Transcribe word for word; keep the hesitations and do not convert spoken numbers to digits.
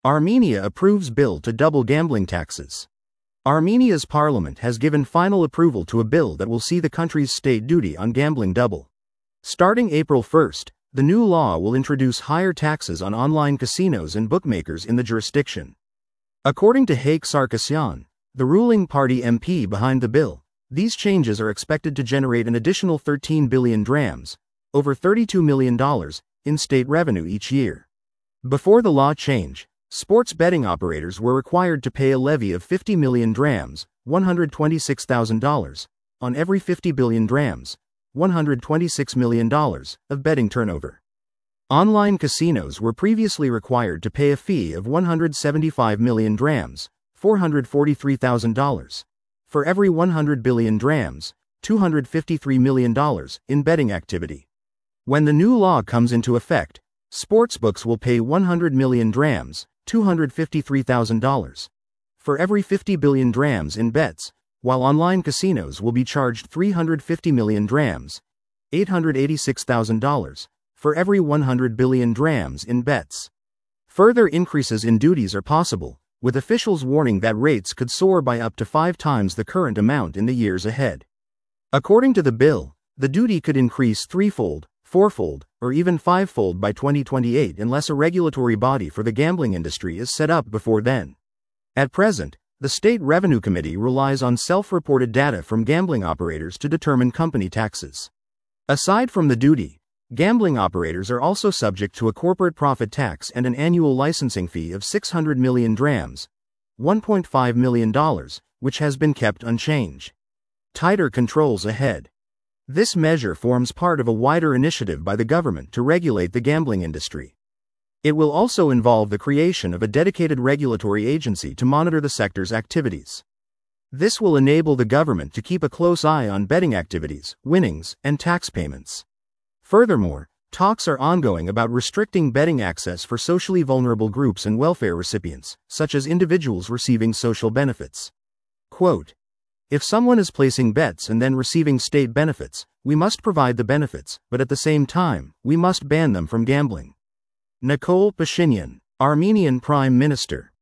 Armenia approves bill to double gambling taxes. Armenia's parliament has given final approval to a bill that will see the country's state duty on gambling double. Starting April first, the new law will introduce higher taxes on online casinos and bookmakers in the jurisdiction. According to Haik Sarkisyan, the ruling party M P behind the bill, these changes are expected to generate an additional thirteen billion drams, over thirty-two million dollars, in state revenue each year. Before the law change, sports betting operators were required to pay a levy of fifty million drams, one hundred twenty-six thousand dollars, on every fifty billion drams, one hundred twenty-six million dollars, of betting turnover. Online casinos were previously required to pay a fee of one hundred seventy-five million drams, four hundred forty-three thousand dollars, for every one hundred billion drams, two hundred fifty-three million dollars, in betting activity. When the new law comes into effect, sportsbooks will pay one hundred million drams, two hundred fifty-three thousand dollars, for every fifty billion drams in bets, while online casinos will be charged three hundred fifty million drams, eight hundred eighty-six thousand dollars, for every one hundred billion drams in bets. Further increases in duties are possible, with officials warning that rates could soar by up to five times the current amount in the years ahead. According to the bill, the duty could increase threefold, fourfold, or even fivefold by twenty twenty-eight unless a regulatory body for the gambling industry is set up before then. At present, the State Revenue Committee relies on self-reported data from gambling operators to determine company taxes. Aside from the duty, gambling operators are also subject to a corporate profit tax and an annual licensing fee of six hundred million drams, one point five million dollars, which has been kept unchanged. Tighter controls ahead. This measure forms part of a wider initiative by the government to regulate the gambling industry. It will also involve the creation of a dedicated regulatory agency to monitor the sector's activities. This will enable the government to keep a close eye on betting activities, winnings, and tax payments. Furthermore, talks are ongoing about restricting betting access for socially vulnerable groups and welfare recipients, such as individuals receiving social benefits. Quote, "If someone is placing bets and then receiving state benefits, we must provide the benefits, but at the same time, we must ban them from gambling." Nikol Pashinyan, Armenian Prime Minister.